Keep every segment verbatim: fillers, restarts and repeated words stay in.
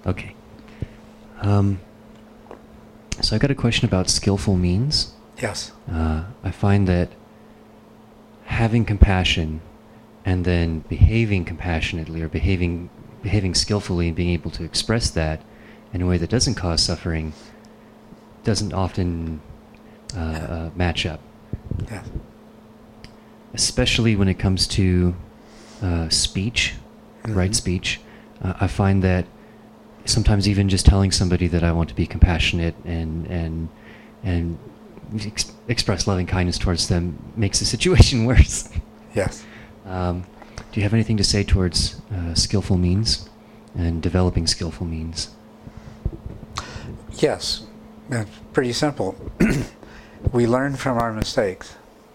Okay. Um, so I got a question about skillful means. Yes. Uh, I find that having compassion and then behaving compassionately or behaving behaving skillfully and being able to express that in a way that doesn't cause suffering doesn't often uh, uh, match up. Yes. Especially when it comes to uh, speech, mm-hmm. right speech. Uh, I find that sometimes even just telling somebody that I want to be compassionate and and and ex- express loving kindness towards them makes the situation worse. Yes. Um, do you have anything to say towards uh, skillful means and developing skillful means? Yes. It's pretty simple. We learn from our mistakes.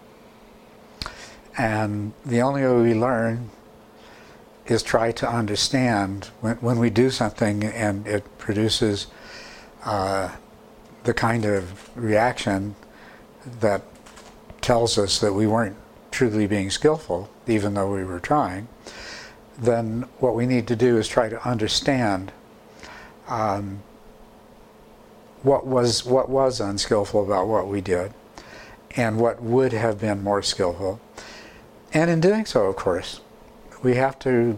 And the only way we learn is try to understand when, when we do something and it produces uh, the kind of reaction that tells us that we weren't truly being skillful, even though we were trying, then what we need to do is try to understand um, what was what was unskillful about what we did and what would have been more skillful. And in doing so, of course, we have to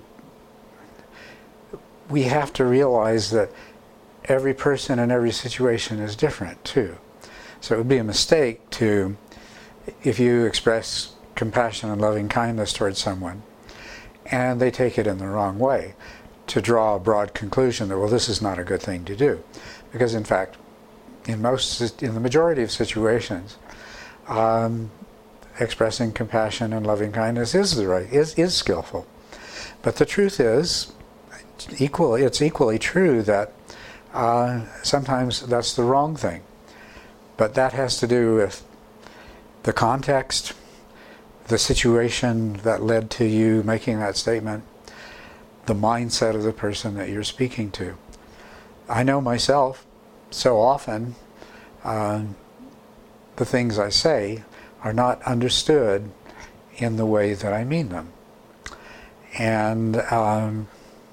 we have to realize that every person and every situation is different too. So it would be a mistake to, if you express compassion and loving kindness towards someone and they take it in the wrong way, to draw a broad conclusion that, well, this is not a good thing to do. Because in fact, in most, in the majority of situations, um, expressing compassion and loving kindness is the right, is, is skillful. But the truth is, equally, it's equally true that uh, sometimes that's the wrong thing. But that has to do with the context, the situation that led to you making that statement, the mindset of the person that you're speaking to. I know myself, so often uh, the things I say are not understood in the way that I mean them. And um,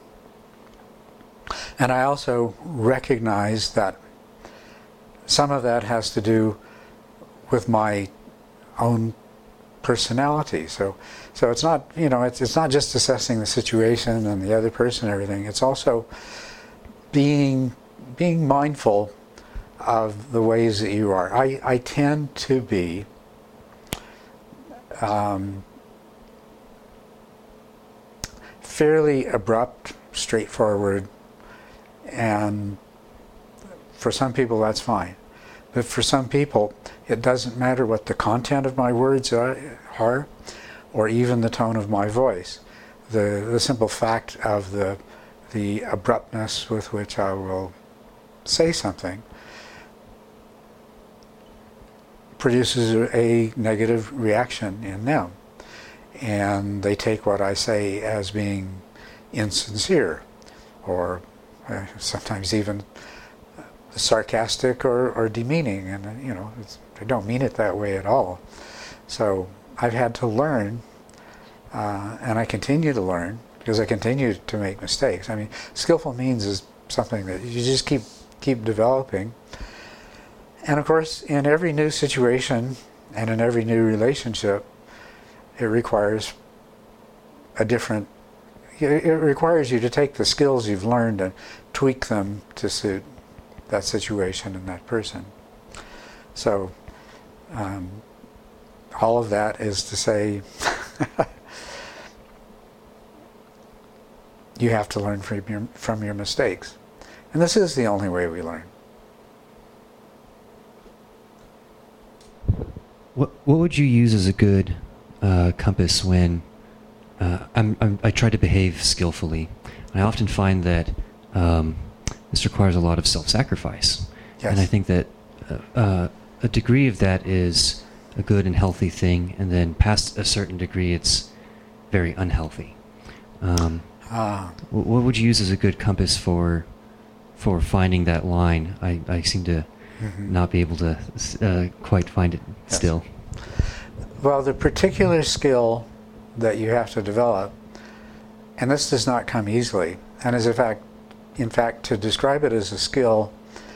and I also recognize that some of that has to do with my own personality. So so it's not, you know, it's it's not just assessing the situation and the other person and everything. It's also being being mindful of the ways that you are. I, I tend to be um, fairly abrupt, straightforward, and for some people that's fine. But for some people, it doesn't matter what the content of my words are, are or even the tone of my voice. The, the simple fact of the, the abruptness with which I will say something produces a negative reaction in them. And they take what I say as being insincere, or uh, sometimes even sarcastic or, or demeaning, and you know, it's, I don't mean it that way at all. So I've had to learn, uh, and I continue to learn, because I continue to make mistakes. I mean, skillful means is something that you just keep keep developing. And of course, in every new situation and in every new relationship, it requires a different, it requires you to take the skills you've learned and tweak them to suit that situation and that person. So um, all of that is to say you have to learn from your, from your mistakes. And this is the only way we learn. What what would you use as a good uh, compass when uh, I'm, I'm, I try to behave skillfully? I often find that um, this requires a lot of self-sacrifice. Yes. And I think that uh, uh, a degree of that is a good and healthy thing, and then past a certain degree it's very unhealthy. Um, ah. What would you use as a good compass for for finding that line? I, I seem to mm-hmm. not be able to uh, quite find it yes. still. Well, the particular skill that you have to develop, and this does not come easily, and is in fact in fact, to describe it as a skill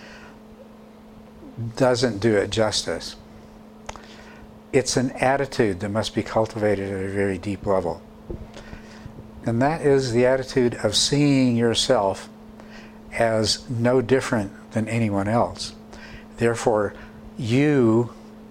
doesn't do it justice. It's an attitude that must be cultivated at a very deep level. And that is the attitude of seeing yourself as no different than anyone else. Therefore, you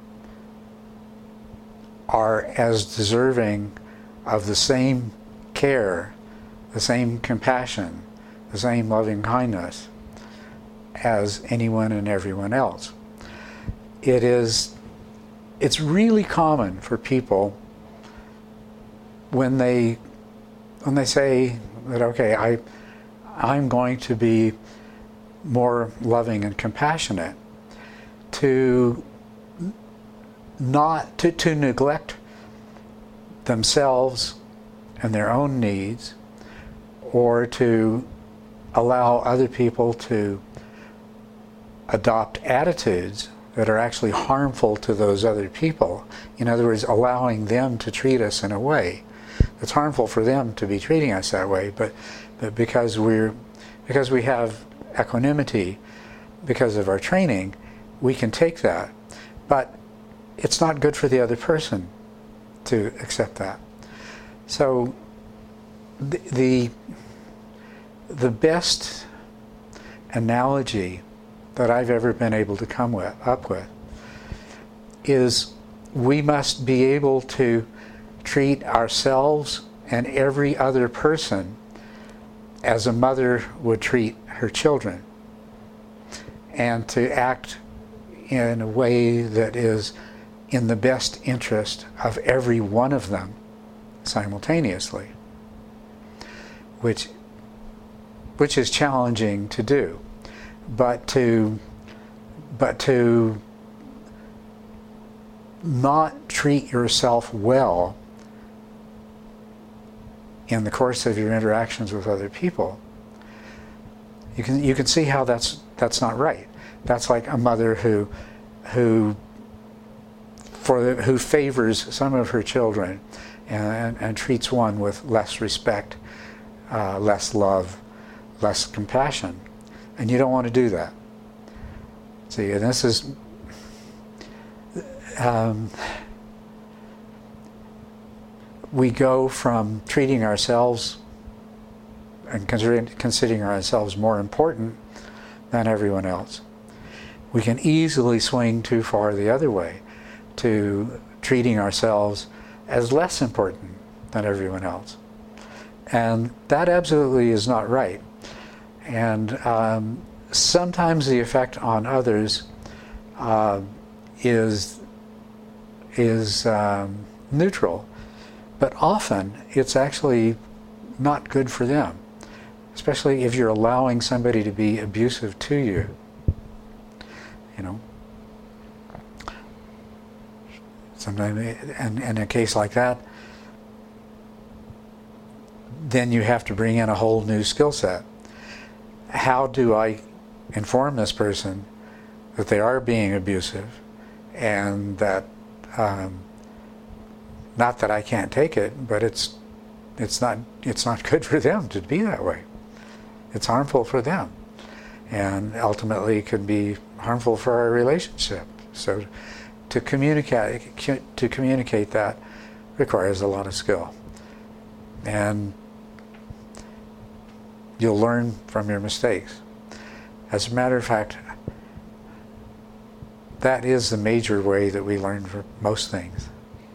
are as deserving of the same care, the same compassion, the same loving kindness as anyone and everyone else. It is, it's really common for people when they when they say that, okay, I I'm going to be more loving and compassionate, to not to, to neglect themselves and their own needs, or to allow other people to adopt attitudes that are actually harmful to those other people. In other words, allowing them to treat us in a way that's harmful for them to be treating us that way, but but because we're because we have equanimity, because of our training, we can take that. But it's not good for the other person to accept that. So the the, the best analogy that I've ever been able to come with, up with is we must be able to treat ourselves and every other person as a mother would treat her children, and to act in a way that is in the best interest of every one of them simultaneously, which which is challenging to do. But to, but to not treat yourself well in the course of your interactions with other people, you can you can see how that's that's not right. That's like a mother who who for the, who favors some of her children and, and treats one with less respect, uh, less love, less compassion. And you don't want to do that. See, and this is, um, we go from treating ourselves and considering, considering ourselves more important than everyone else. We can easily swing too far the other way, to treating ourselves as less important than everyone else. And that absolutely is not right. And um, sometimes the effect on others uh, is is um, neutral, but often it's actually not good for them, especially if you're allowing somebody to be abusive to you. You know, sometimes, and in a case like that, then you have to bring in a whole new skill set. How do I inform this person that they are being abusive, and that um, not that I can't take it, but it's it's not it's not good for them to be that way. It's harmful for them, and ultimately it could be harmful for our relationship. So to communicate to communicate that requires a lot of skill, and you'll learn from your mistakes. As a matter of fact, that is the major way that we learn for most things.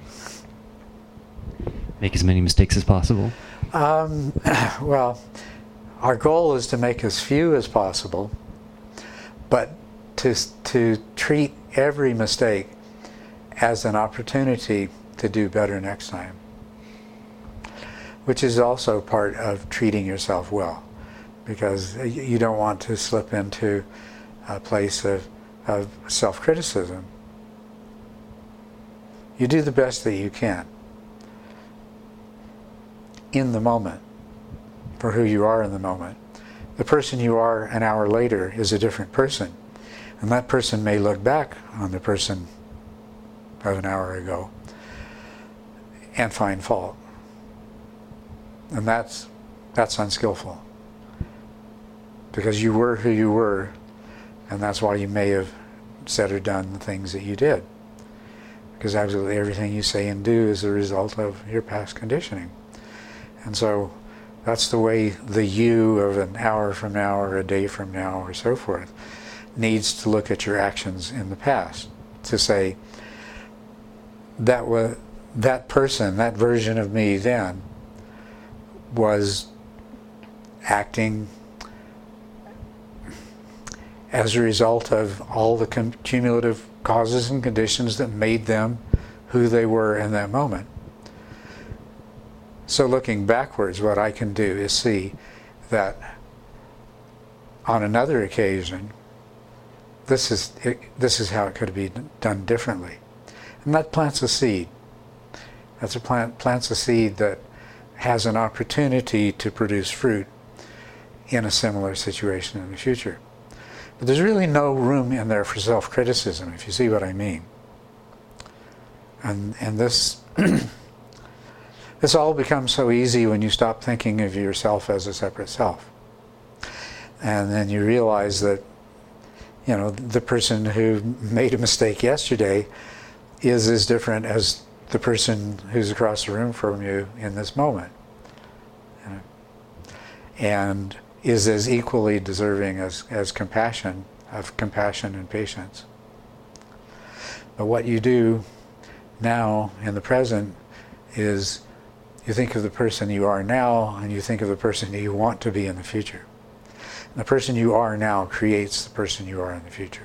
Make as many mistakes as possible? Um, well, our goal is to make as few as possible, but to, to treat every mistake as an opportunity to do better next time, which is also part of treating yourself well, because you don't want to slip into a place of, of self-criticism. You do the best that you can in the moment, for who you are in the moment. The person you are an hour later is a different person, and that person may look back on the person of an hour ago and find fault, and that's that's unskillful. because you were who you were, and that's why you may have said or done the things that you did. Because absolutely everything you say and do is a result of your past conditioning. And so that's the way the you of an hour from now or a day from now or so forth needs to look at your actions in the past, to say, that was that person, that version of me then was acting as a result of all the cum- cumulative causes and conditions that made them who they were in that moment. So looking backwards, what I can do is see that on another occasion, this is it, this is how it could be done differently. And that plants a seed. That's a plant plants a seed that has an opportunity to produce fruit in a similar situation in the future. But there's really no room in there for self-criticism, if you see what I mean. And and this this all becomes so easy when you stop thinking of yourself as a separate self. And then you realize that, you know, the person who made a mistake yesterday is as different as the person who's across the room from you in this moment. You know? And is as equally deserving as, as compassion, of compassion and patience. But what you do now in the present is you think of the person you are now and you think of the person that you want to be in the future. And the person you are now creates the person you are in the future.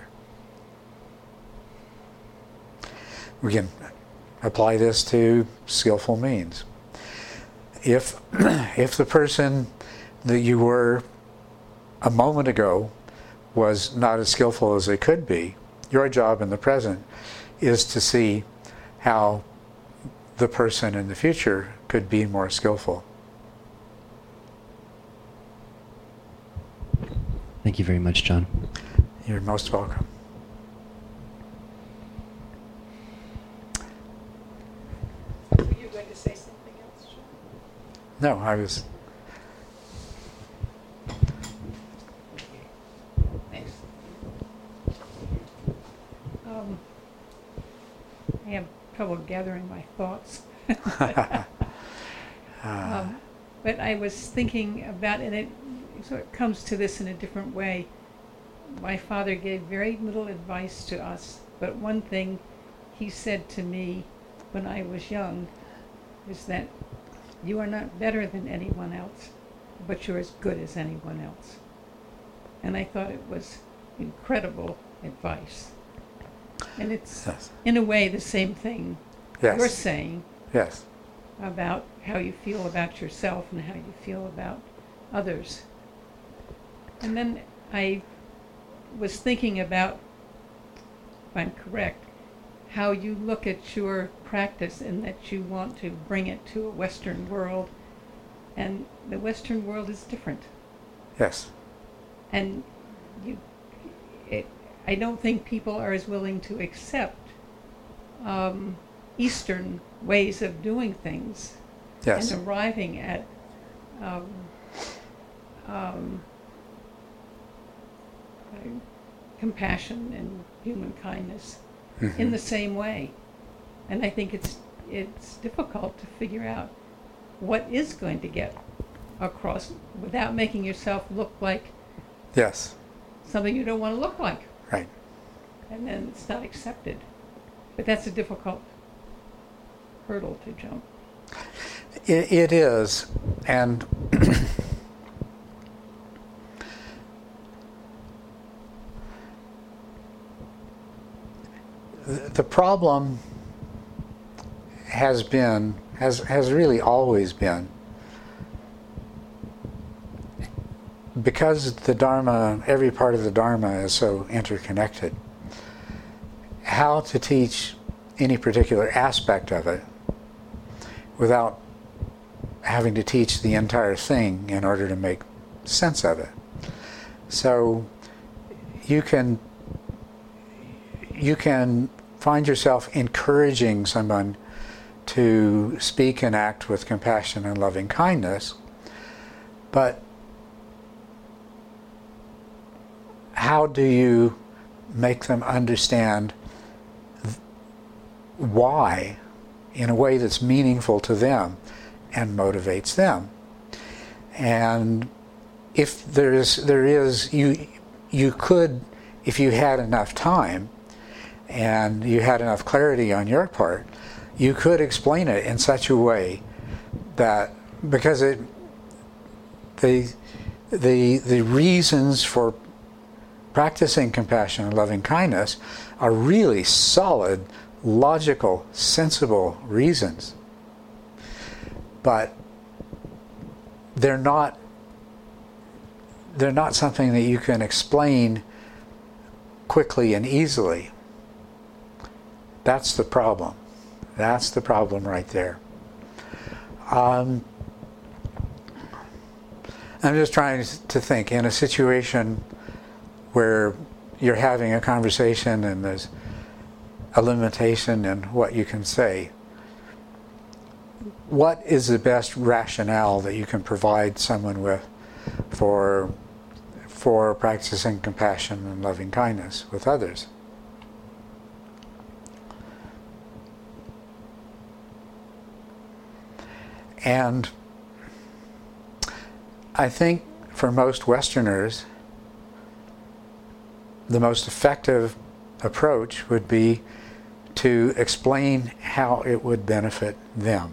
We can apply this to skillful means. If, if the person that you were a moment ago was not as skillful as they could be, your job in the present is to see how the person in the future could be more skillful. Thank you very much, John. You're most welcome. Were you going to say something else, John? No, I was... Thanks. Um, I have trouble gathering my thoughts. um, but I was thinking about, and it sort of comes to this in a different way. My father gave very little advice to us, but one thing he said to me when I was young is that you are not better than anyone else, but you're as good as anyone else. And I thought it was incredible advice. And it's, Yes. in a way, the same thing Yes. you're saying Yes. about how you feel about yourself and how you feel about others. And then I was thinking about, if I'm correct, how you look at your practice and that you want to bring it to a Western world. And the Western world is different. Yes. And you, it, I don't think people are as willing to accept um, Eastern ways of doing things. Yes. And arriving at um, um, uh, compassion and human kindness Mm-hmm. in the same way. And I think it's it's difficult to figure out what is going to get across without making yourself look like Yes. something you don't want to look like. Right. And then it's not accepted. But that's a difficult hurdle to jump. It, it is, and the problem has been, has, has really always been, because the Dharma, every part of the Dharma is so interconnected, how to teach any particular aspect of it without having to teach the entire thing in order to make sense of it. So you can you can find yourself encouraging someone to speak and act with compassion and loving kindness, but how do you make them understand th- why in a way that's meaningful to them and motivates them? And if there is, there is, you, you could, if you had enough time and you had enough clarity on your part, you could explain it in such a way that, because it, the, the, the reasons for practicing compassion and loving kindness are really solid, logical, sensible reasons. But they're not they're not something that you can explain quickly and easily. That's the problem. That's the problem right there. Um, I'm just trying to think, in a situation where you're having a conversation and there's a limitation in what you can say, what is the best rationale that you can provide someone with for for practicing compassion and loving kindness with others? And I think for most Westerners, the most effective approach would be to explain how it would benefit them.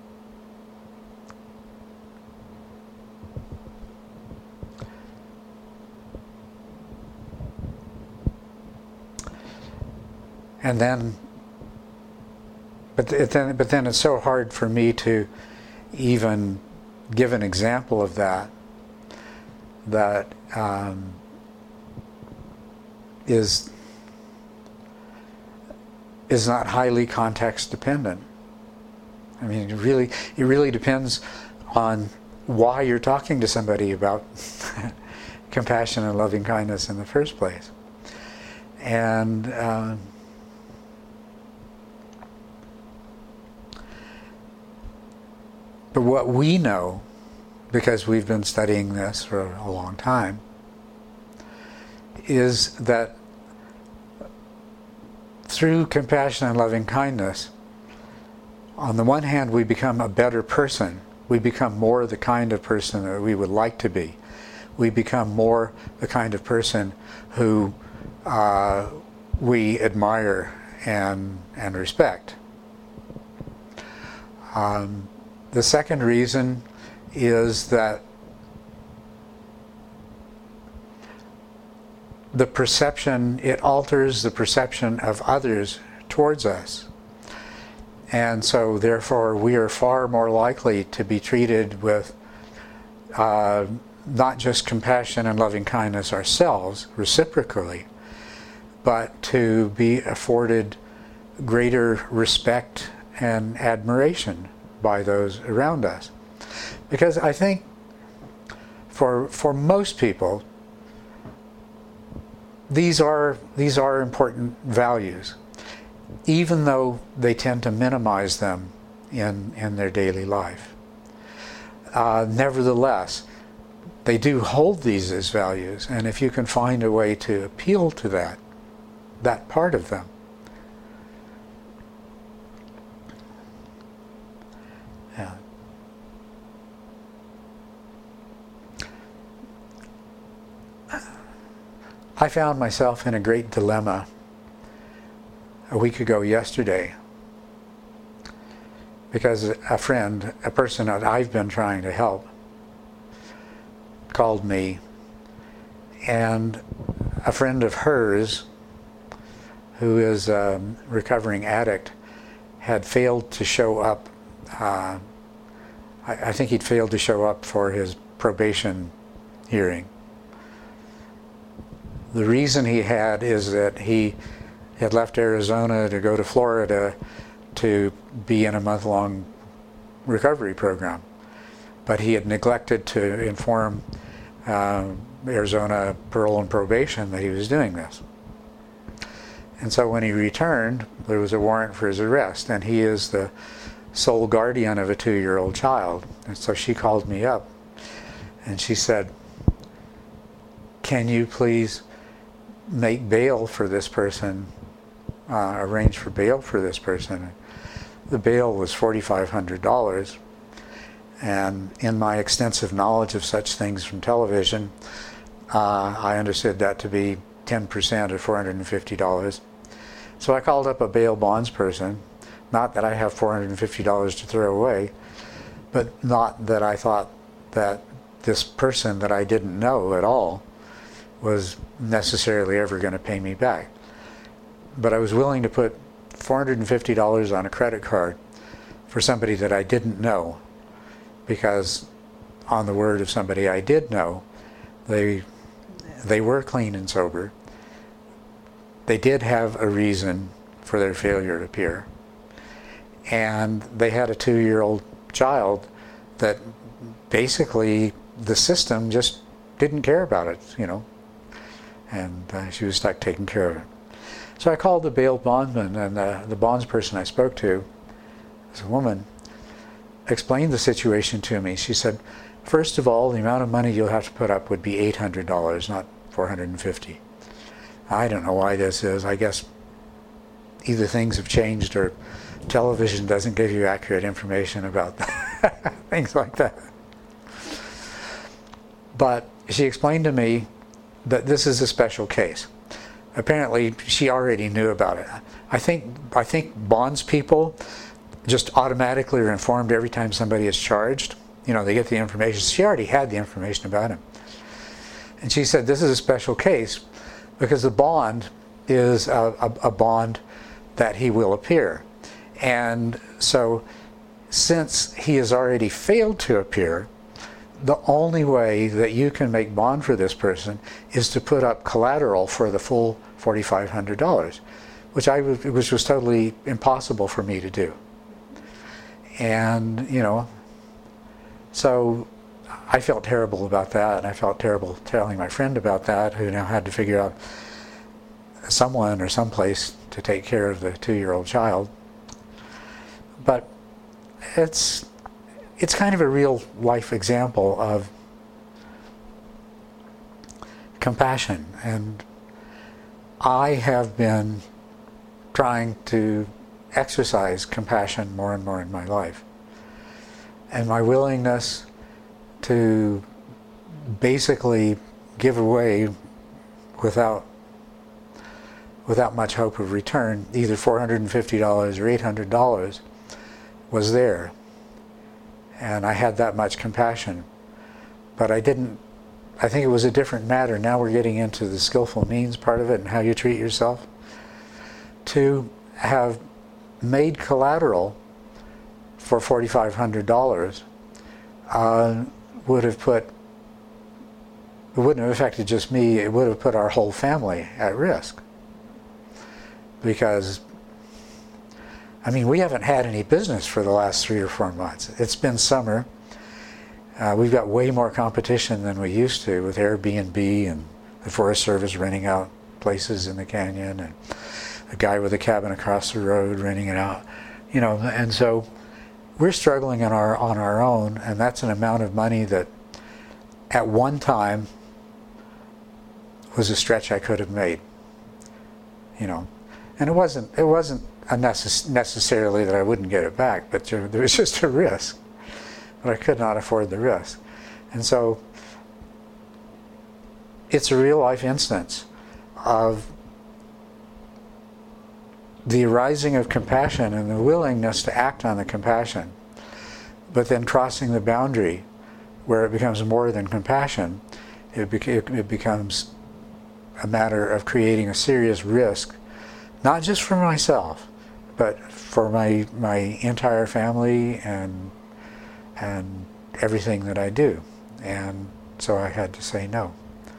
And then, but it then, but then it's so hard for me to even give an example of that that um, is is not highly context dependent. I mean, it really it really depends on why you're talking to somebody about compassion and loving kindness in the first place. And um, but what we know, because we've been studying this for a long time, is that through compassion and loving kindness, on the one hand, we become a better person. We become more the kind of person that we would like to be. We become more the kind of person who uh, we admire and and respect. Um, the second reason is that the perception, it alters the perception of others towards us. And so therefore we are far more likely to be treated with uh, not just compassion and loving kindness ourselves, reciprocally, but to be afforded greater respect and admiration by those around us. Because I think for for most people, these are these are important values, even though they tend to minimize them in in their daily life. Uh, nevertheless, they do hold these as values, and if you can find a way to appeal to that, that part of them, yeah. I found myself in a great dilemma a week ago yesterday, because a friend, a person that I've been trying to help, called me, and a friend of hers, who is a recovering addict, had failed to show up. Uh, I, I think he'd failed to show up for his probation hearing. The reason he had is that he had left Arizona to go to Florida to be in a month-long recovery program. But he had neglected to inform uh, Arizona Parole and Probation that he was doing this. And so when he returned, there was a warrant for his arrest, and he is the sole guardian of a two-year-old child. And so she called me up, and she said, "Can you please make bail for this person, uh, arrange for bail for this person. The bail was forty-five hundred dollars, and in my extensive knowledge of such things from television, uh, I understood that to be ten percent of four hundred fifty dollars. So I called up a bail bonds person, not that I have four hundred fifty dollars to throw away, but not that I thought that this person that I didn't know at all was necessarily ever going to pay me back. But I was willing to put four hundred fifty dollars on a credit card for somebody that I didn't know, because on the word of somebody I did know, they they were clean and sober. They did have a reason for their failure to appear. And they had a two-year-old child that basically the system just didn't care about it, you know. And uh, she was stuck taking care of it. So I called the bail bondsman, and uh, the bonds person I spoke to, was a woman, explained the situation to me. She said, first of all, the amount of money you'll have to put up would be eight hundred dollars, not four hundred fifty dollars. I don't know why this is. I guess either things have changed or television doesn't give you accurate information about things like that. But she explained to me that this is a special case. Apparently, she already knew about it. I think I think bonds people just automatically are informed every time somebody is charged. You know, they get the information. She already had the information about him. And she said this is a special case because the bond is a, a, a bond that he will appear. And so, since he has already failed to appear, the only way that you can make bond for this person is to put up collateral for the full forty-five hundred dollars, which I was, which was totally impossible for me to do. And, you know, so I felt terrible about that, and I felt terrible telling my friend about that, who now had to figure out someone or someplace to take care of the two-year-old child. But it's it's kind of a real life example of compassion, and I have been trying to exercise compassion more and more in my life. And my willingness to basically give away without without much hope of return, either four hundred fifty dollars or eight hundred dollars, was there. And I had that much compassion. But I didn't, I think it was a different matter. Now we're getting into the skillful means part of it and how you treat yourself. To have made collateral for forty-five hundred dollars uh, would have put, it wouldn't have affected just me, it would have put our whole family at risk. Because, I mean, we haven't had any business for the last three or four months. It's been summer. Uh, we've got way more competition than we used to with Airbnb and the Forest Service renting out places in the canyon, and a guy with a cabin across the road renting it out. You know, and so we're struggling on our on our own, and that's an amount of money that at one time was a stretch I could have made. You know, and it wasn't it wasn't a necess- necessarily that I wouldn't get it back, but there, there was just a risk. But I could not afford the risk. And so it's a real life instance of the arising of compassion and the willingness to act on the compassion, but then crossing the boundary where it becomes more than compassion. It, beca- it becomes a matter of creating a serious risk, not just for myself, but for my my entire family and and everything that I do. And so I had to say no.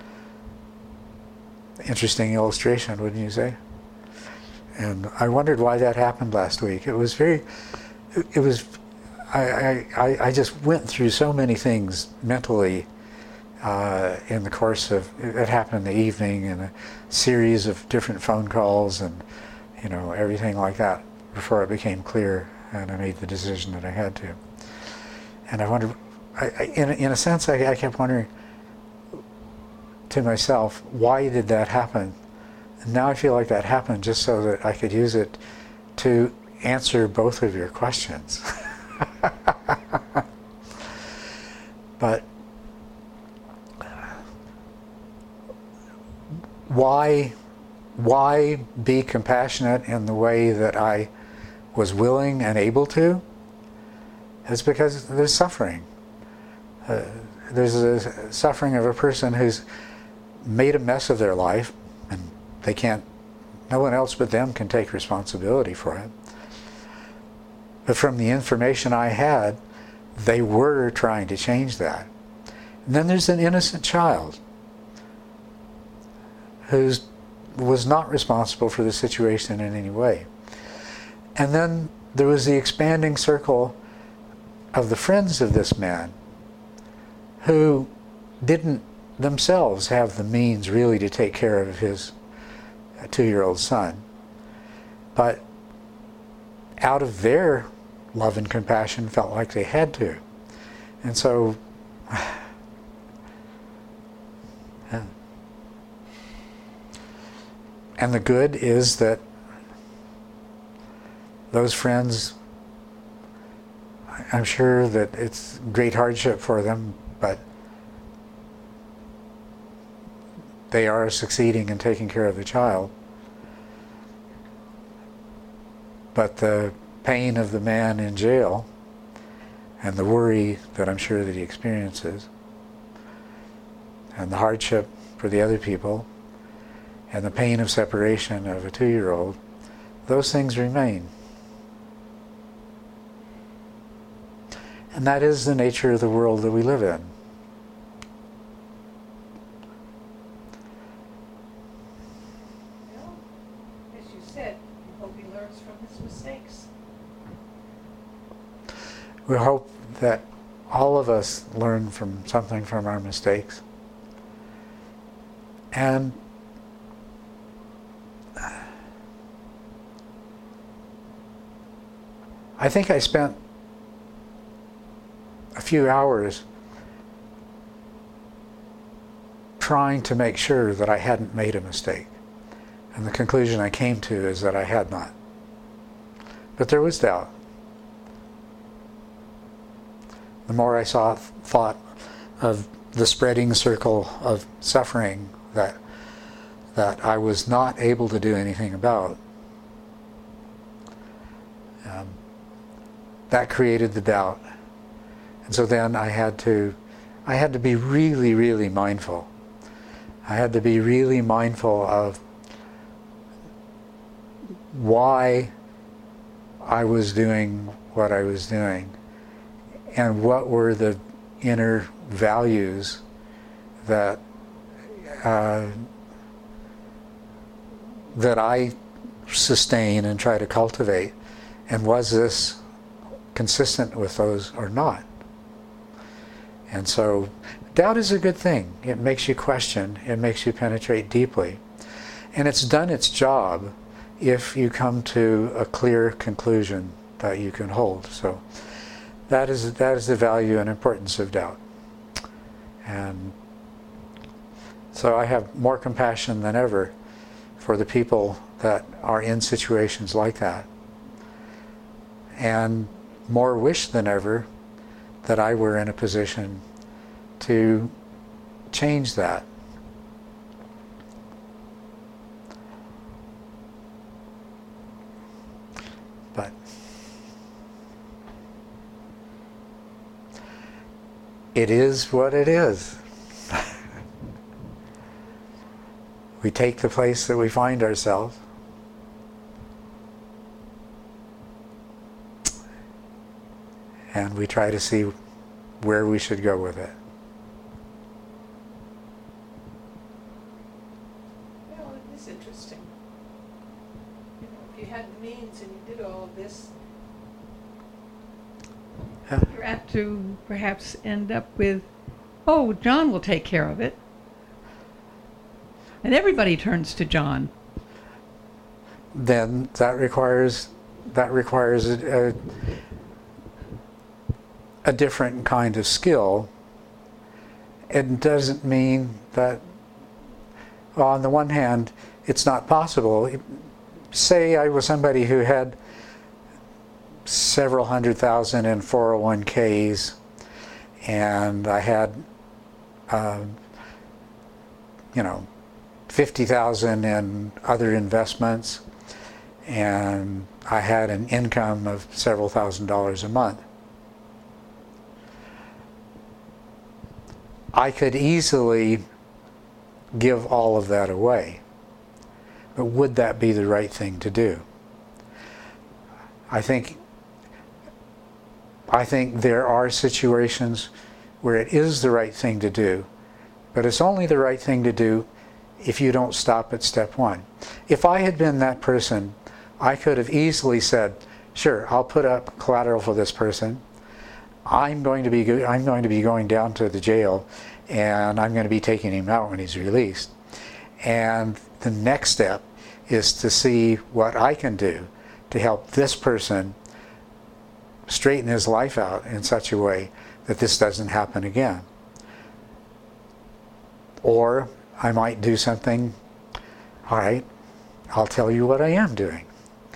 Interesting illustration, wouldn't you say? And I wondered why that happened last week. It was very, it, it was, I, I, I just went through so many things mentally uh, in the course of, it happened in the evening, and a series of different phone calls and, you know, everything like that before it became clear and I made the decision that I had to. And I wondered, I, I, in, in a sense, I, I kept wondering to myself, why did that happen And now I feel like that happened just so that I could use it to answer both of your questions. But why, why be compassionate in the way that I was willing and able to? It's because there's suffering. Uh, there's a suffering of a person who's made a mess of their life, and they can't, no one else but them can take responsibility for it. But from the information I had, they were trying to change that. And then there's an innocent child who was not responsible for the situation in any way. And then there was the expanding circle of the friends of this man who didn't themselves have the means really to take care of his two-year-old son. But out of their love and compassion felt like they had to. And so, yeah. And the good is that those friends, I'm sure that it's great hardship for them, but they are succeeding in taking care of the child. But the pain of the man in jail and the worry that I'm sure that he experiences and the hardship for the other people and the pain of separation of a two-year-old, those things remain. And that is the nature of the world that we live in. Well, as you said, we hope he learns from his mistakes. We hope that all of us learn from something from our mistakes. And I think I spent a few hours trying to make sure that I hadn't made a mistake. And the conclusion I came to is that I had not. But there was doubt. The more I saw, thought of the spreading circle of suffering that that I was not able to do anything about, um, that created the doubt. And so then I had to, I had to be really, really mindful. I had to be really mindful of why I was doing what I was doing, and what were the inner values that uh, that I sustain and try to cultivate, and was this consistent with those or not? And so doubt is a good thing. It makes you question, it makes you penetrate deeply, and it's done its job if you come to a clear conclusion that you can hold. So that is that is the value and importance of doubt. And so I have more compassion than ever for the people that are in situations like that, and more wish than ever that I were in a position to change that. But it is what it is. We take the place that we find ourselves, and we try to see where we should go with it. Well, it is interesting. You know, if you had the means and you did all of this, Yeah. you're apt to perhaps end up with, oh, John will take care of it. And everybody turns to John. Then that requires that requires a, a, a different kind of skill. It doesn't mean that, well, on the one hand, it's not possible. Say I was somebody who had several hundred thousand in four oh one k's, and I had, uh, you know, fifty thousand in other investments, and I had an income of several thousand dollars a month. I could easily give all of that away, but would that be the right thing to do? I think I think there are situations where it is the right thing to do, but it's only the right thing to do if you don't stop at step one. If I had been that person, I could have easily said, sure, I'll put up collateral for this person. I'm going to be go- I'm going to be going down to the jail, and I'm going to be taking him out when he's released. And the next step is to see what I can do to help this person straighten his life out in such a way that this doesn't happen again. Or I might do something, all right, I'll tell you what I am doing.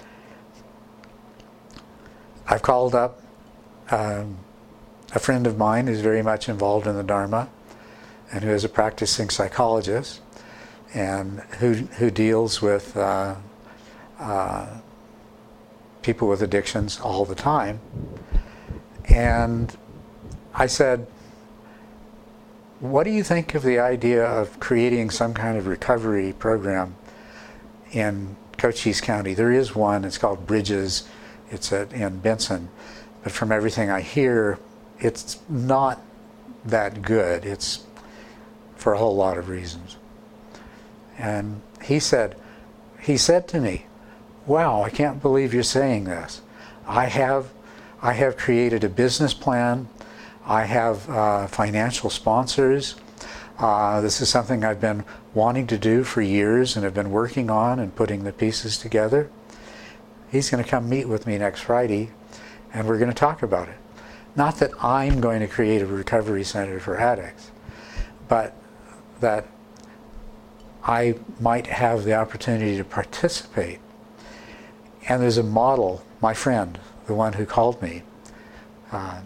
I've called up um, a friend of mine who's very much involved in the Dharma and who is a practicing psychologist and who, who deals with uh, uh, people with addictions all the time. And I said, what do you think of the idea of creating some kind of recovery program in Cochise County? There is one, it's called Bridges, it's at, in Benson, but from everything I hear, it's not that good. It's for a whole lot of reasons. And he said, he said to me, wow, I can't believe you're saying this. I have, I have created a business plan. I have uh, financial sponsors. Uh, this is something I've been wanting to do for years and have been working on and putting the pieces together. He's going to come meet with me next Friday, and we're going to talk about it. Not that I'm going to create a recovery center for addicts, but that I might have the opportunity to participate. And there's a model, my friend, the one who called me, uh,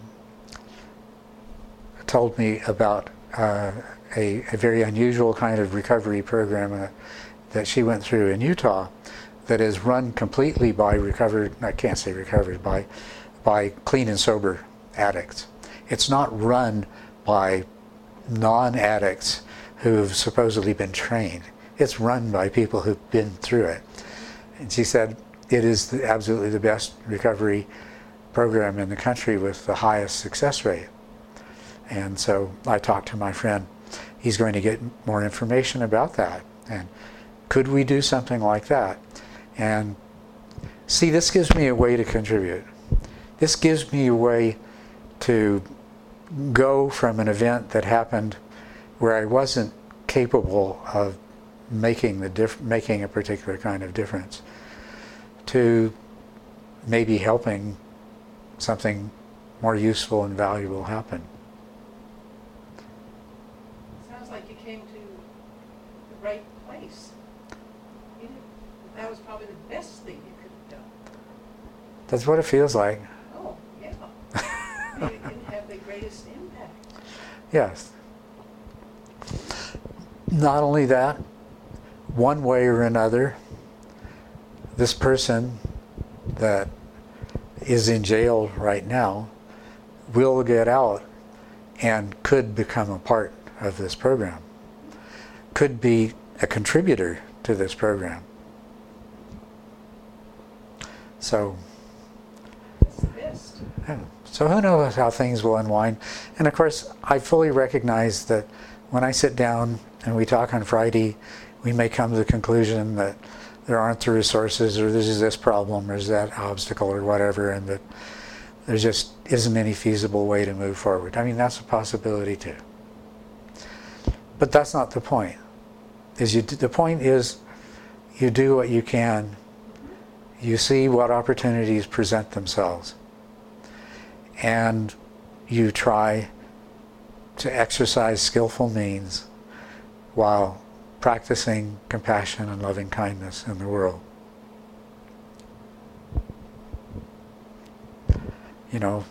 told me about uh, a, a very unusual kind of recovery program uh, that she went through in Utah that is run completely by recovered, I can't say recovered, by, by clean and sober addicts. It's not run by non-addicts who've supposedly been trained. It's run by people who've been through it. And she said, it is the, absolutely the best recovery program in the country with the highest success rate. And so I talked to my friend. He's going to get more information about that. And could we do something like that? And see, this gives me a way to contribute. This gives me a way to go from an event that happened where I wasn't capable of making the diff- making a particular kind of difference to maybe helping something more useful and valuable happen. Sounds like you came to the right place. You know, that was probably the best thing you could have done. That's what it feels like. Oh, yeah. Maybe it didn't have the greatest impact. Yes. Not only that, one way or another, this person that is in jail right now will get out and could become a part of this program, could be a contributor to this program. So, That's the best. yeah. So who knows how things will unwind. And of course, I fully recognize that when I sit down and we talk on Friday, we may come to the conclusion that there aren't the resources, or there's this problem, or there's that obstacle, or whatever, and that there just isn't any feasible way to move forward. I mean, that's a possibility too. But that's not the point. Is you, the point is you do what you can. You see what opportunities present themselves. And you try to exercise skillful means while practicing compassion and loving kindness in the world. You know,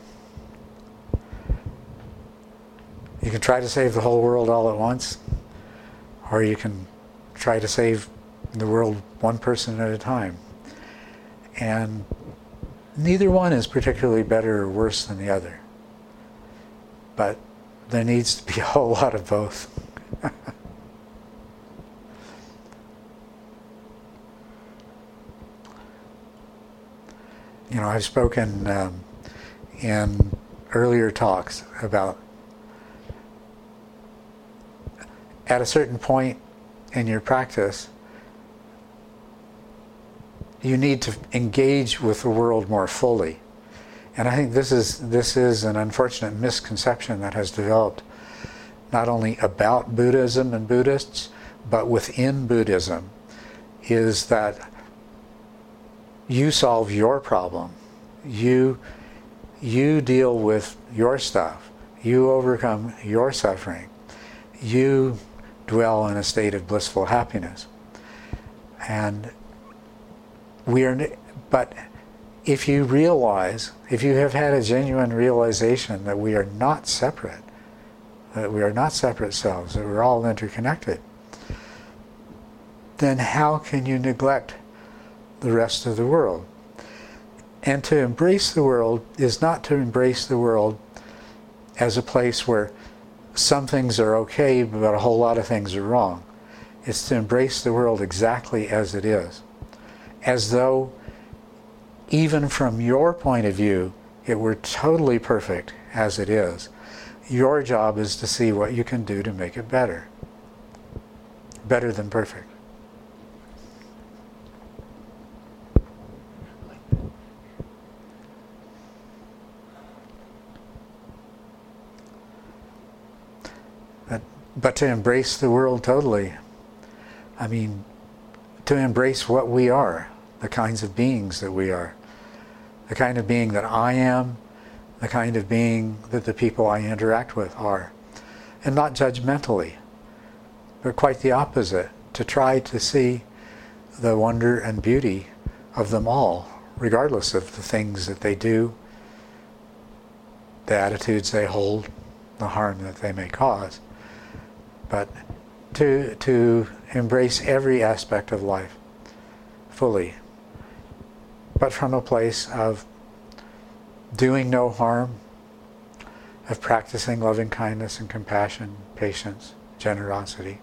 you can try to save the whole world all at once, or you can try to save the world one person at a time. And neither one is particularly better or worse than the other. But there needs to be a whole lot of both. You know, I've spoken um, in earlier talks about at a certain point in your practice, you need to engage with the world more fully. And I think this is this is an unfortunate misconception that has developed not only about Buddhism and Buddhists, but within Buddhism, is that you solve your problem. You you deal with your stuff. You overcome your suffering. You dwell in a state of blissful happiness. And we are, but if you realize, if you have had a genuine realization that we are not separate, that we are not separate selves, that we're all interconnected, then how can you neglect the rest of the world? And to embrace the world is not to embrace the world as a place where some things are okay, but a whole lot of things are wrong. It's to embrace the world exactly as it is. As though, even from your point of view, it were totally perfect as it is. Your job is to see what you can do to make it better. Better than perfect. But, but to embrace the world totally, I mean, to embrace what we are, the kinds of beings that we are, the kind of being that I am, the kind of being that the people I interact with are. And not judgmentally, but quite the opposite, to try to see the wonder and beauty of them all, regardless of the things that they do, the attitudes they hold, the harm that they may cause. But to, to embrace every aspect of life fully, but from a place of doing no harm, of practicing loving kindness and compassion, patience, generosity.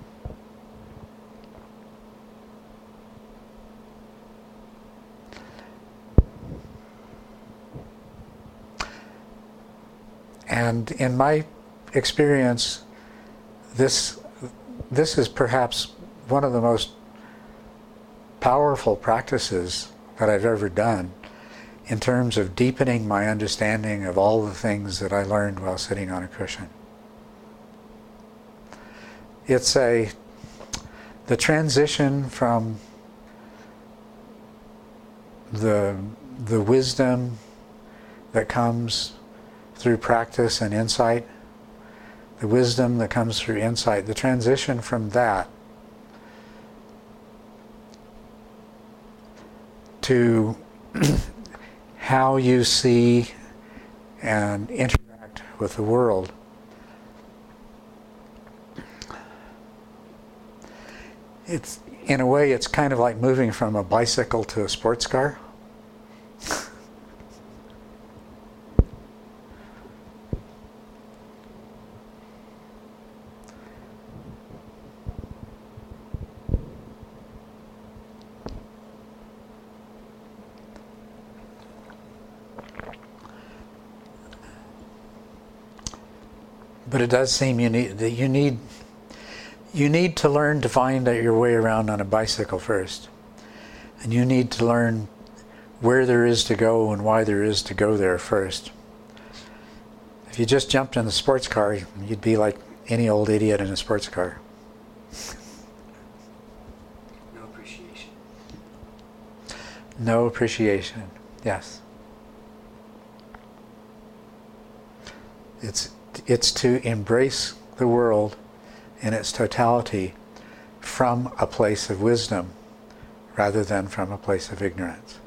And in my experience, this this is perhaps one of the most powerful practices that I've ever done in terms of deepening my understanding of all the things that I learned while sitting on a cushion. It's a the transition from the the wisdom that comes through practice and insight, the wisdom that comes through insight, the transition from that to how you see and interact with the world. It's, in a way, it's kind of like moving from a bicycle to a sports car. But it does seem you need that you need you need to learn to find out your way around on a bicycle first, and you need to learn where there is to go and why there is to go there first. If you just jumped in the sports car, you'd be like any old idiot in a sports car. No appreciation. No appreciation. Yes. It's It's to embrace the world in its totality from a place of wisdom rather than from a place of ignorance.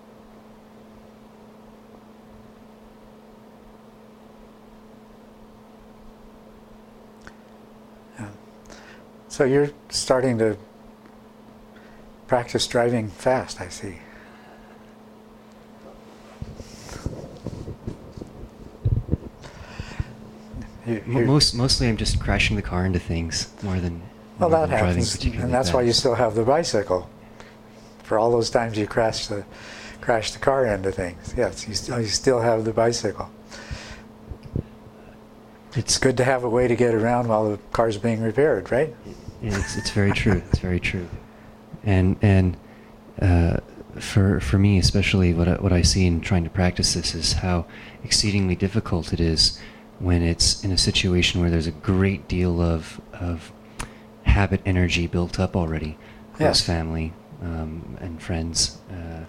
Yeah. So you're starting to practice driving fast, I see. You, Well, most mostly I'm just crashing the car into things more than well, more that than driving happens, particularly and that's why you fast. still have the bicycle. For all those times you crashed the, crashed the car into things, yes, you still you still have the bicycle. It's good to have a way to get around while the car's being repaired, right? It's it's very true. It's very true, and and uh, for for me especially, what I, what I see in trying to practice this is how exceedingly difficult it is when it's in a situation where there's a great deal of of habit energy built up already, close Yes. family um, and friends. Uh,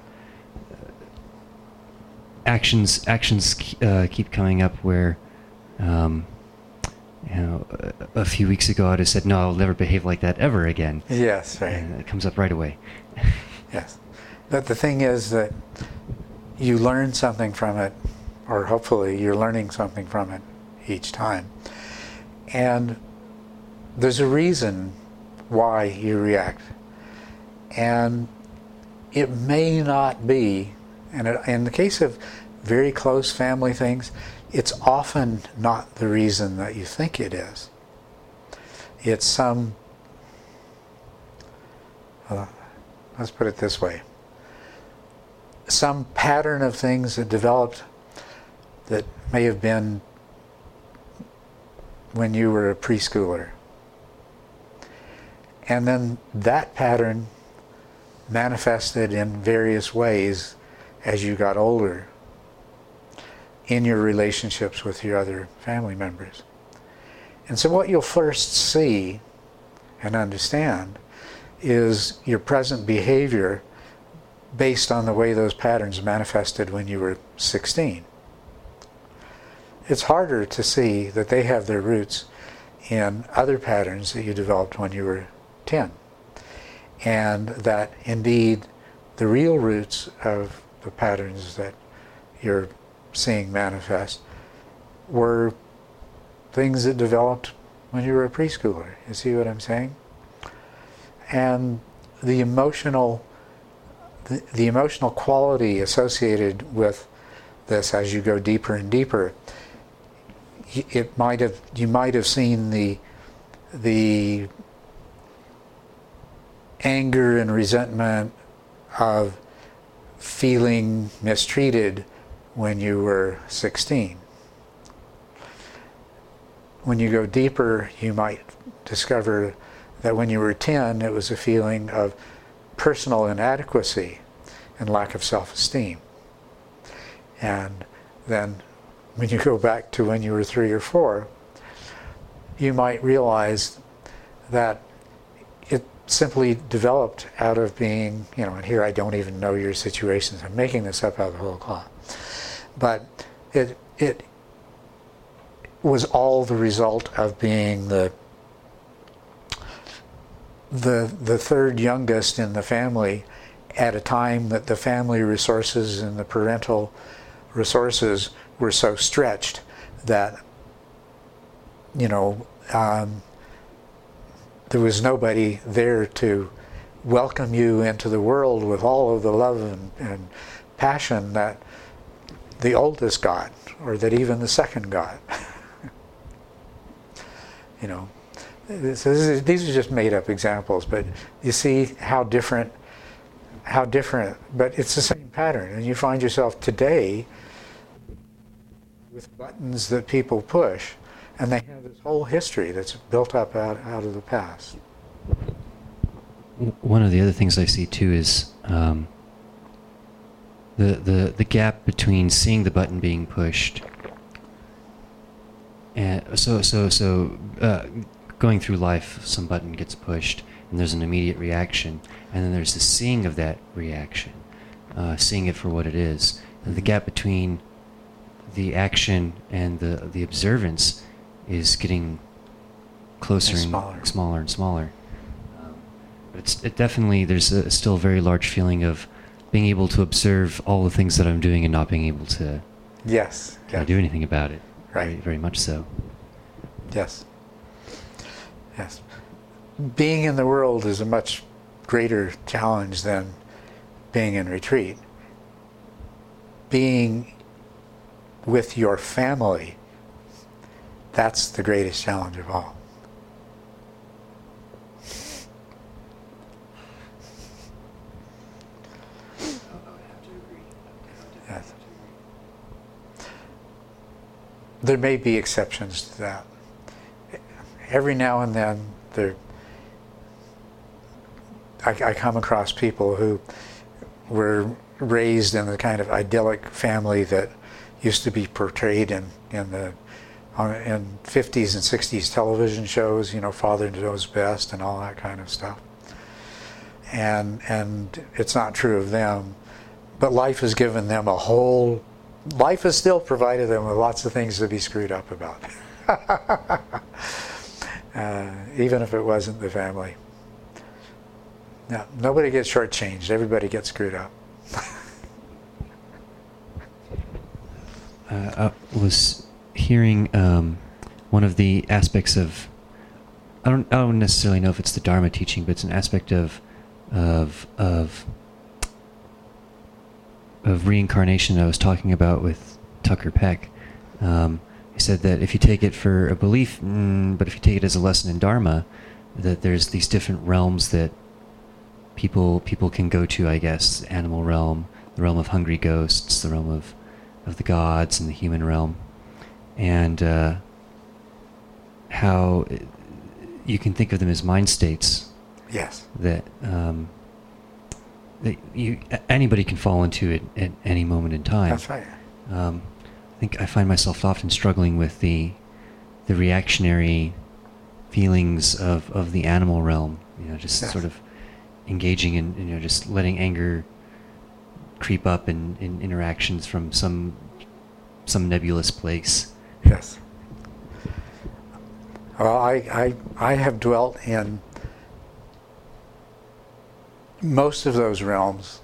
actions actions uh, keep coming up where. Um, You know, a, a few weeks ago I'd have said, no, I'll never behave like that ever again. Yes, right. And it comes up right away. Yes. But the thing is that you learn something from it, or hopefully you're learning something from it each time. And there's a reason why you react. And it may not be, and it, in the case of very close family things, it's often not the reason that you think it is. It's some, uh, let's put it this way, some pattern of things that developed that may have been when you were a preschooler. And then that pattern manifested in various ways as you got older in your relationships with your other family members. And so what you'll first see and understand is your present behavior based on the way those patterns manifested when you were sixteen. It's harder to see that they have their roots in other patterns that you developed when you were ten. And that indeed the real roots of the patterns that you're seeing manifest were things that developed when you were a preschooler. You see what I'm saying? And the emotional the, the emotional quality associated with this as you go deeper and deeper, it might have you might have seen the the anger and resentment of feeling mistreated when you were sixteen. When you go deeper, you might discover that when you were ten, it was a feeling of personal inadequacy and lack of self-esteem. And then when you go back to when you were three or four, you might realize that it simply developed out of being, you know, and here I don't even know your situations. I'm making this up out of the whole cloth. But it it was all the result of being the the the third youngest in the family at a time that the family resources and the parental resources were so stretched that, you know, um, there was nobody there to welcome you into the world with all of the love and, and passion that the oldest got, or that even the second got. You know, this is, these are just made-up examples, but you see how different, how different, but it's the same pattern. And you find yourself today with buttons that people push, and they have this whole history that's built up out, out of the past. One of the other things I see too is um, the, the the gap between seeing the button being pushed and so so so uh, going through life, some button gets pushed and there's an immediate reaction, and then there's the seeing of that reaction, uh, seeing it for what it is. And the gap between the action and the the observance is getting closer And and smaller. smaller and smaller. Um, It's it definitely there's a still very large feeling of being able to observe all the things that I'm doing and not being able to Yes. uh, Yes. do anything about it. Right. Very, very much so. Yes. Yes. Being in the world is a much greater challenge than being in retreat. Being with your family, that's the greatest challenge of all. Yes. There may be exceptions to that. Every now and then, there, I, I come across people who were raised in the kind of idyllic family that used to be portrayed in, in the on, in fifties and sixties television shows, you know, Father Knows Best and all that kind of stuff. And and it's not true of them, but life has given them a whole, life has still provided them with lots of things to be screwed up about. uh, even if it wasn't the family. No, nobody gets shortchanged, everybody gets screwed up. Uh, I was hearing um, one of the aspects of I don't I don't necessarily know if it's the Dharma teaching, but it's an aspect of of of of reincarnation I was talking about with Tucker Peck. Um, he said that if you take it for a belief, mm, but if you take it as a lesson in Dharma, that there's these different realms that people people can go to. I guess animal realm, the realm of hungry ghosts, the realm of of the gods, and the human realm, and uh, how it, you can think of them as mind states. Yes. That um, that you anybody can fall into it at any moment in time. That's right. Um, I think I find myself often struggling with the the reactionary feelings of, of the animal realm. You know, just Yes. sort of engaging in, you know, just letting anger creep up in, in interactions from some some nebulous place. Yes. Well, I, I, I have dwelt in most of those realms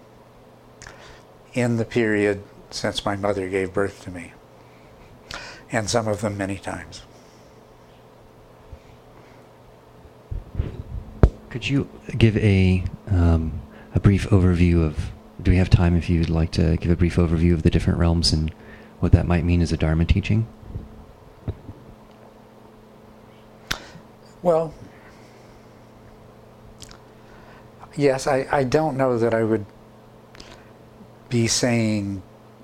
in the period since my mother gave birth to me, and some of them many times. Could you give a um, a brief overview of, do we have time if you'd like to give a brief overview of the different realms and what that might mean as a Dharma teaching? Well, yes, I, I don't know that I would be saying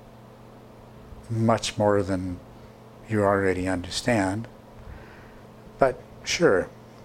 much more than you already understand, but sure.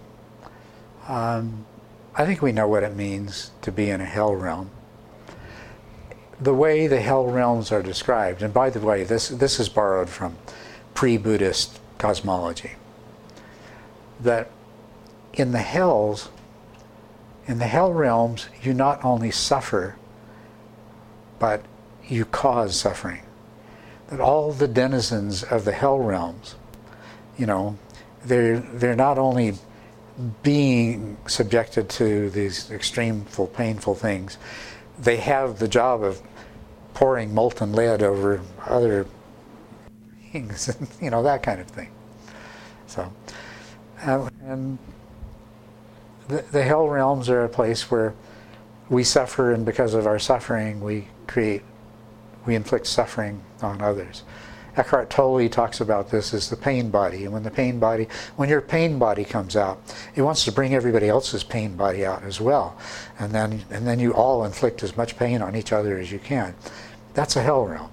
Um, I think we know what it means to be in a hell realm. The way the hell realms are described, and by the way, this this is borrowed from pre-Buddhist cosmology, that in the hells, in the hell realms, you not only suffer, but you cause suffering. That all the denizens of the hell realms, you know, they're they're not only being subjected to these extreme, painful things, they have the job of pouring molten lead over other things, you know, that kind of thing. So, uh, and the, the hell realms are a place where we suffer, and because of our suffering, we create, we inflict suffering on others. Eckhart Tolle talks about this as the pain body, and when the pain body, when your pain body comes out, it wants to bring everybody else's pain body out as well, and then and then you all inflict as much pain on each other as you can. That's a hell realm.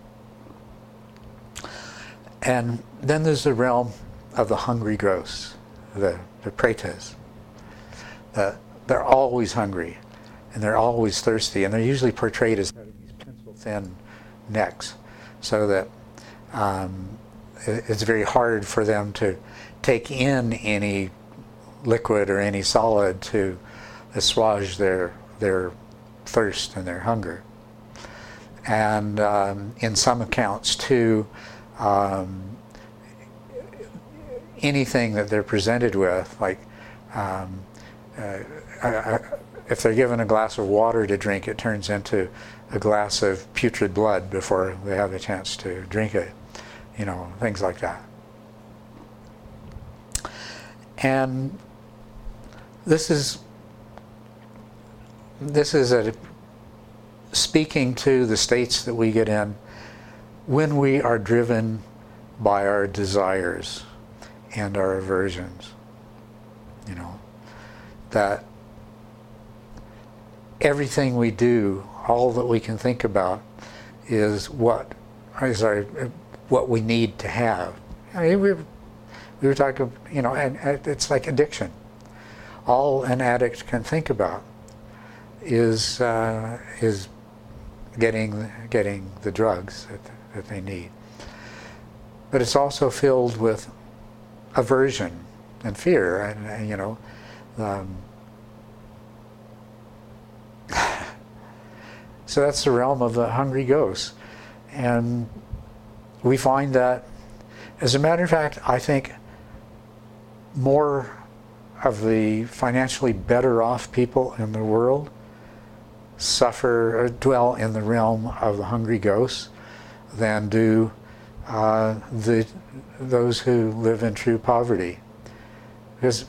And then there's the realm of the hungry ghosts, the the pretas. The, they're always hungry, and they're always thirsty, and they're usually portrayed as having these pencil-thin necks, so that Um, it's very hard for them to take in any liquid or any solid to assuage their their thirst and their hunger. And um, in some accounts too, um, anything that they're presented with, like um, uh, I, I, if they're given a glass of water to drink, it turns into a glass of putrid blood before they have a chance to drink it. You know, things like that. And this is this is a, speaking to the states that we get in when we are driven by our desires and our aversions. You know, that everything we do, all that we can think about, is what is our what we need to have. I mean, we we were talking, you know, and it's like addiction. All an addict can think about is uh, is getting getting the drugs that that they need. But it's also filled with aversion and fear, and, and you know. Um, so that's the realm of the hungry ghost. And we find that, as a matter of fact, I think more of the financially better off people in the world suffer or dwell in the realm of the hungry ghosts than do uh, the those who live in true poverty. Because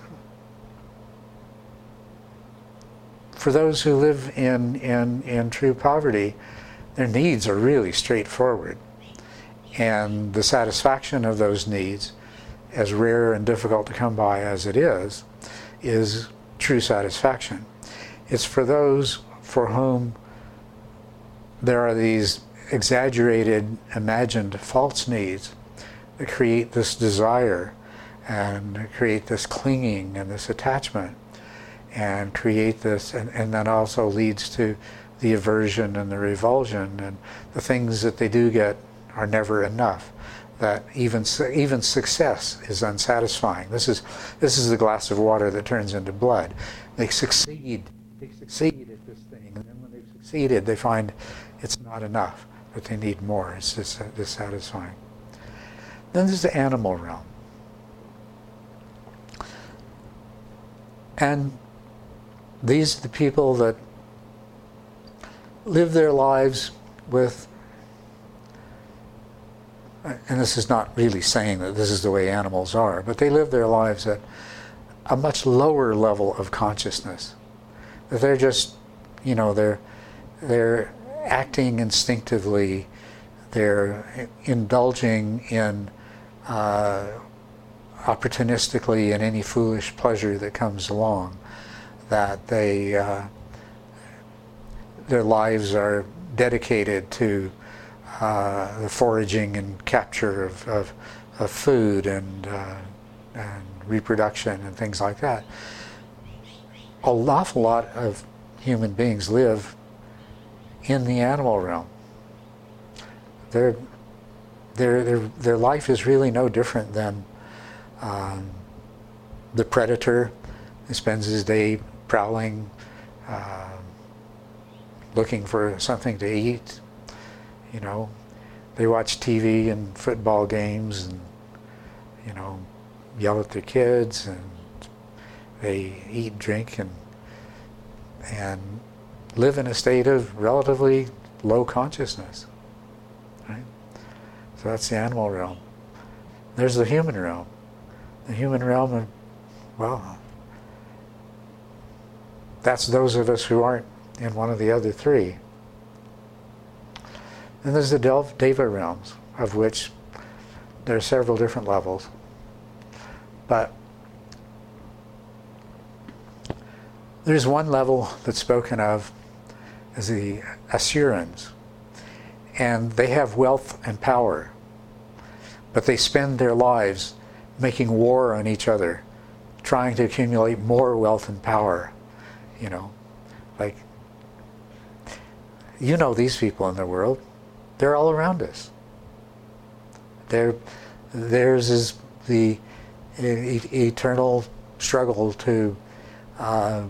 for those who live in, in, in true poverty, their needs are really straightforward. And the satisfaction of those needs, as rare and difficult to come by as it is, is true satisfaction. It's for those for whom there are these exaggerated, imagined false needs that create this desire and create this clinging and this attachment, and create this, and, and that also leads to the aversion and the revulsion, and the things that they do get are never enough. That even even success is unsatisfying. This is this is the glass of water that turns into blood. They succeed, they succeed at this thing, and then when they've succeeded, they find it's not enough, that they need more. It's dis- dissatisfying. Then there's the animal realm, and these are the people that live their lives with, and this is not really saying that this is the way animals are, but they live their lives at a much lower level of consciousness. That they're just, you know, they're they're acting instinctively, they're indulging in uh, opportunistically in any foolish pleasure that comes along. That they uh, their lives are dedicated to uh, the foraging and capture of, of, of food and, uh, and reproduction and things like that. An awful lot of human beings live in the animal realm. Their their their their life is really no different than um, the predator who spends his day prowling, uh, looking for something to eat. You know, they watch T V and football games, and you know, yell at their kids, and they eat, drink, and and live in a state of relatively low consciousness. Right? So that's the animal realm. There's the human realm. The human realm, of, well, that's those of us who aren't in one of the other three. And there's the Del- Deva realms, of which there are several different levels. But there's one level that's spoken of as the Asurans. And they have wealth and power, but they spend their lives making war on each other, trying to accumulate more wealth and power. You know, like, you know these people in the world. They're all around us. They're, theirs is the e- eternal struggle to, uh,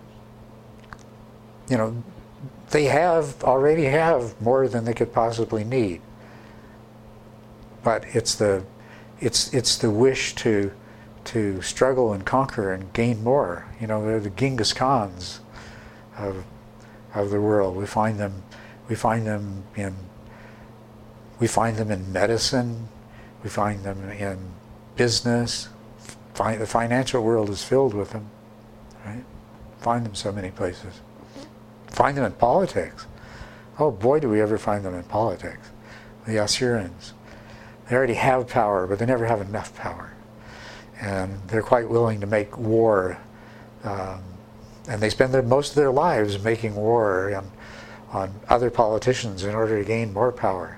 you know, they have, already have more than they could possibly need. But it's the, it's, it's the wish to, to struggle and conquer and gain more. You know, they're the Genghis Khans of of the world. We find them we find them in we find them in medicine, we find them in business. Fi- the financial world is filled with them, right? Find them so many places. Find them in politics. Oh boy, do we ever find them in politics. The Assyrians. They already have power, but they never have enough power. And they're quite willing to make war. Um, and they spend their, most of their lives making war on, on other politicians in order to gain more power.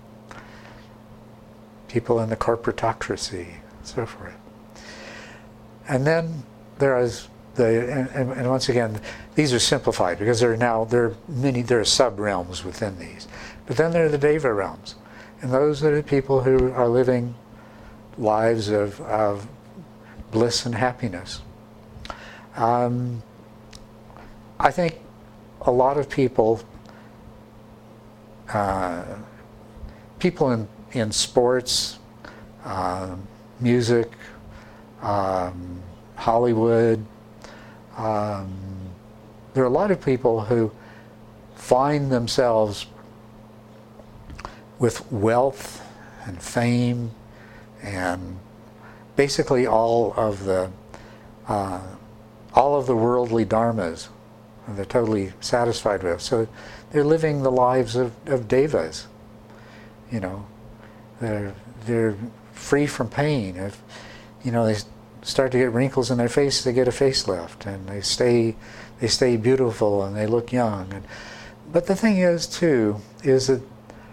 People in the corporatocracy, so forth. And then there is the, and, and, and once again, these are simplified because there are now, there are many, there are sub-realms within these. But then there are the Deva realms. And those are the people who are living lives of, of bliss and happiness. Um, I think a lot of people, uh, people in, in sports, uh, music, um, Hollywood, um, there are a lot of people who find themselves with wealth and fame and basically all of the uh, all of the worldly dharmas they're totally satisfied with. So they're living the lives of, of devas. You know, they're they're free from pain. If you know they start to get wrinkles in their face, they get a facelift, and they stay they stay beautiful and they look young. And but the thing is too is that,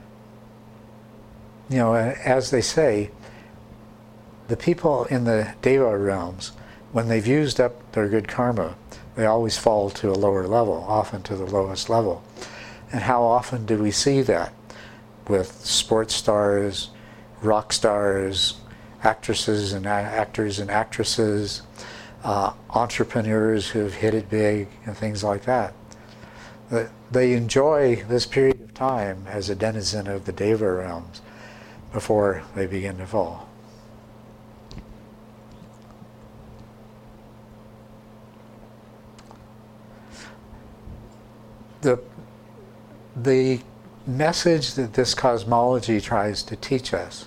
you know, as they say, the people in the Deva realms, when they've used up their good karma, they always fall to a lower level, often to the lowest level. And how often do we see that with sports stars, rock stars, actresses and a- actors and actresses, uh, entrepreneurs who have hit it big and things like that? They enjoy this period of time as a denizen of the Deva realms before they begin to fall. The, the message that this cosmology tries to teach us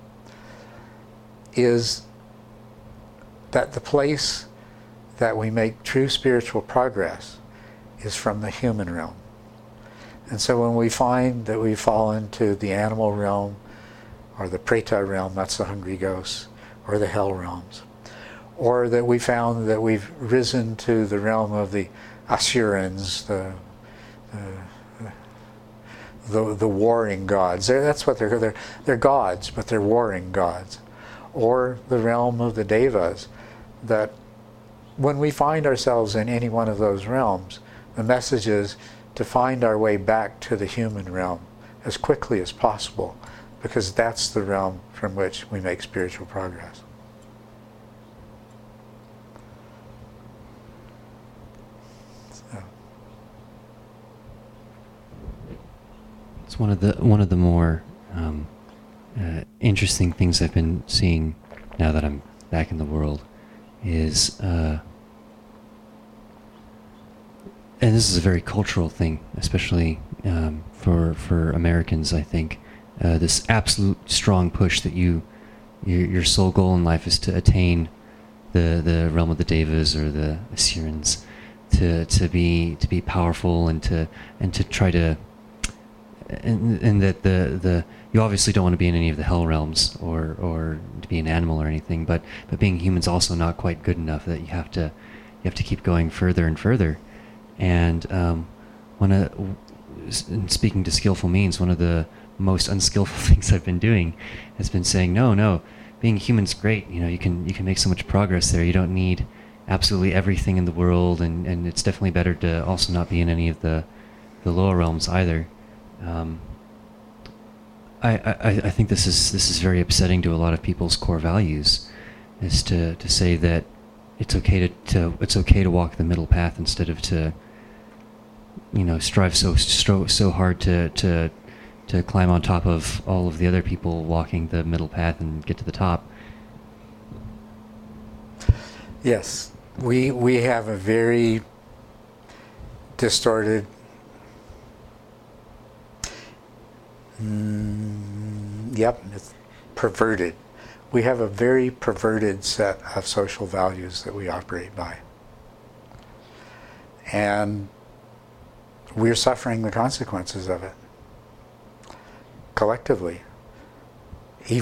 is that the place that we make true spiritual progress is from the human realm. And so when we find that we fall into the animal realm, or the Preta realm, that's the hungry ghosts, or the hell realms, or that we found that we've risen to the realm of the Assyrians, the the, the, the warring gods. They're, that's what they're, they're they're gods, but they're warring gods, or the realm of the Devas. That when we find ourselves in any one of those realms, the message is to find our way back to the human realm as quickly as possible, because that's the realm from which we make spiritual progress. So. It's one of the one of the more um, uh, interesting things I've been seeing now that I'm back in the world is, uh, and this is a very cultural thing, especially um, for for Americans, I think. Uh, this absolute strong push that you, your, your sole goal in life is to attain the the realm of the Devas or the Assyrians, to to be to be powerful and to and to try to, and, and that the the you obviously don't want to be in any of the hell realms or or to be an animal or anything, but but being human's also not quite good enough, that you have to you have to keep going further and further. And um, one of, in speaking to skillful means, one of the most unskillful things I've been doing has been saying, no, no, being human's great. You know, you can you can make so much progress there. You don't need absolutely everything in the world, and, and it's definitely better to also not be in any of the the lower realms either. Um, I, I I think this is this is very upsetting to a lot of people's core values, is to, to say that it's okay to, to it's okay to walk the middle path instead of to, you know, strive so so so hard to to to climb on top of all of the other people walking the middle path and get to the top. Yes, we we have a very distorted, mm, yep, it's perverted. We have a very perverted set of social values that we operate by. And we're suffering the consequences of it collectively.